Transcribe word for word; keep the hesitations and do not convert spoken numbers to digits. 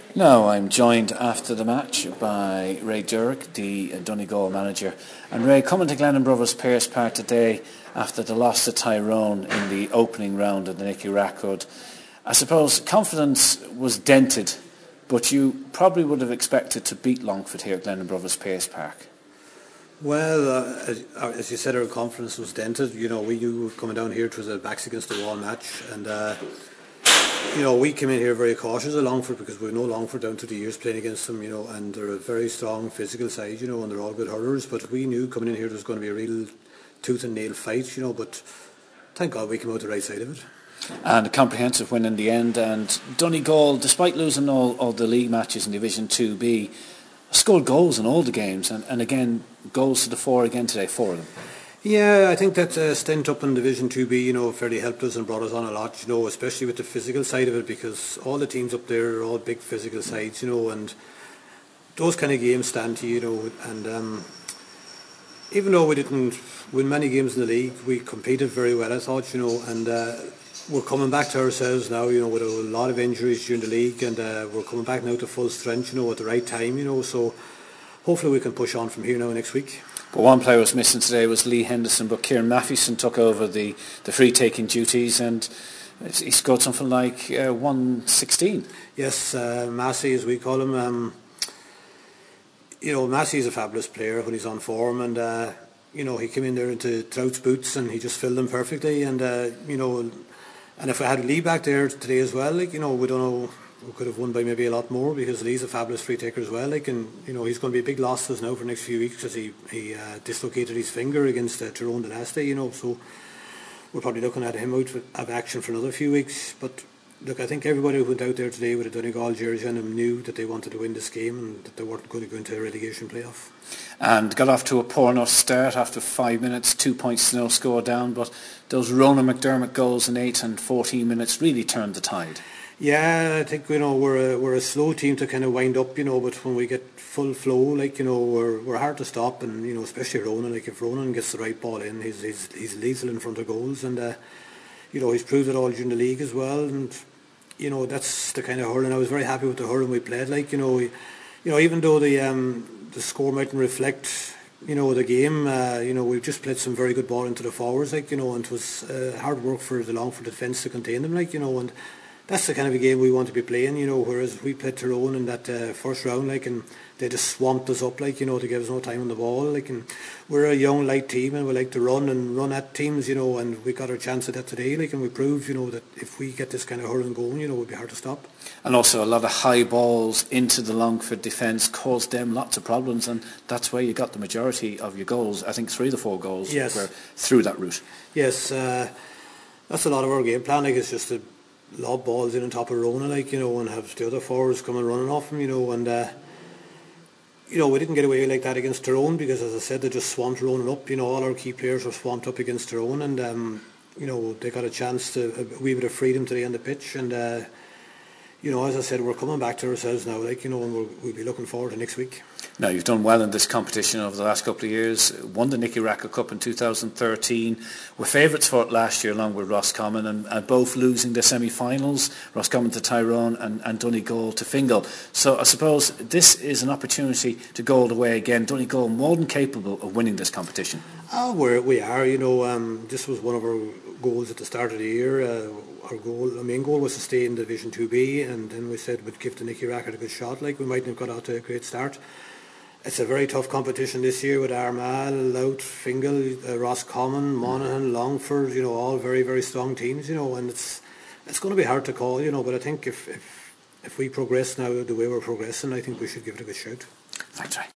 Now I'm joined after the match by Ray Durrick, the Donegal manager. And Ray, coming to Glennon Brothers Pearse Park today after the loss to Tyrone in the opening round of the Nicky Rackwood, I suppose confidence was dented, but you probably would have expected to beat Longford here at Glennon Brothers Pearse Park. Well, uh, as, as you said, our confidence was dented. You know, we knew coming down here it was a backs against the wall match, and uh, you know, we came in here very cautious at Longford because we know Longford down through the years playing against them, you know, and they're a very strong physical side, you know, and they're all good hurlers. But we knew coming in here there was going to be a real tooth and nail fight, you know. But thank God we came out the right side of it. And a comprehensive win in the end. And Donegal, despite losing all, all the league matches in Division two B, scored goals in all the games, and, and again goals to the fore again today, four of them. Yeah, I think that uh, stint up in Division two B, you know, fairly helped us and brought us on a lot, you know, especially with the physical side of it, because all the teams up there are all big physical sides, you know, and those kind of games stand to you, you know, and um, even though we didn't win many games in the league, we competed very well, I thought, you know, and uh, we're coming back to ourselves now, you know, with a lot of injuries during the league, and uh, we're coming back now to full strength, you know, at the right time, you know, so hopefully we can push on from here now next week. But one player was missing today was Lee Henderson, but Kieran Mathewson took over the, the free-taking duties, and he scored something like uh, one sixteen. Yes, uh, Massey, as we call him. Um, you know, Massey's a fabulous player when he's on form, and uh, you know, he came in there into Trout's boots and he just filled them perfectly. And uh, you know, and if I had Lee back there today as well, like, you know, we don't know. We could have won by maybe a lot more because Lee's a fabulous free taker as well. Like, and you know, he's going to be a big loss to us now for the next few weeks because he he uh, dislocated his finger against uh, Tyrone Dynasty. You know, so we're probably looking at him out of action for another few weeks. But look, I think everybody who went out there today with a Donegal jersey on them knew that they wanted to win this game and that they weren't going to go into a relegation playoff. And got off to a poor enough start after five minutes, two points to no score down. But those Ronan McDermott goals in eight and fourteen minutes really turned the tide. Yeah, I think, you know, we're a, we're a slow team to kind of wind up, you know, but when we get full flow, like, you know, we're we're hard to stop, and, you know, especially Ronan, like, if Ronan gets the right ball in, he's he's, he's lethal in front of goals, and, uh, you know, he's proved it all during the league as well, and, you know, that's the kind of hurling. I was very happy with the hurling we played, like, you know, we, you know, even though the um, the score mightn't reflect, you know, the game, uh, you know, we've just played some very good ball into the forwards, like, you know, and it was uh, hard work for the Longford defence to contain them, like, you know, and that's the kind of a game we want to be playing, you know, whereas we played Tyrone in that uh, first round, like, and they just swamped us up, like, you know, to give us no time on the ball, like, and we're a young, light team and we like to run and run at teams, you know, and we got our chance at that today, like, and we proved, you know, that if we get this kind of hurling going, you know, it would be hard to stop. And also a lot of high balls into the Longford defence caused them lots of problems, and that's where you got the majority of your goals. I think three of the four goals yes. were through that route. Yes, uh, that's a lot of our game plan, like, it's just to lob balls in on top of Rona, like, you know, and have the other forwards coming running off him, you know, and uh, you know, we didn't get away like that against Tyrone because, as I said, they just swamped Ronan up, you know, all our key players were swamped up against Tyrone, and um, you know, they got a chance to a wee bit of freedom today on the pitch, and uh, you know, as I said, we're coming back to ourselves now, like, you know, and we'll, we'll be looking forward to next week. Now, you've done well in this competition over the last couple of years. Won the Nicky Rackwood Cup in two thousand thirteen. Were favourites for it last year along with Roscommon, and, and both losing the semi-finals, Roscommon to Tyrone and, and Donegal to Fingal. So I suppose this is an opportunity to go all the way again. Donegal more than capable of winning this competition. Oh, we're, we are, you know, um, this was one of our goals at the start of the year. Uh, our goal, our main goal was to stay in Division two B, and then we said we'd give the Nicky Rackwood a good shot, like, we mightn't have got out to a great start. It's a very tough competition this year with Armagh, Louth, Fingal, uh, Roscommon, Monaghan, Longford, you know, all very, very strong teams, you know, and it's it's going to be hard to call, you know, but I think if, if, if we progress now the way we're progressing, I think we should give it a good shout. Thanks, Ray.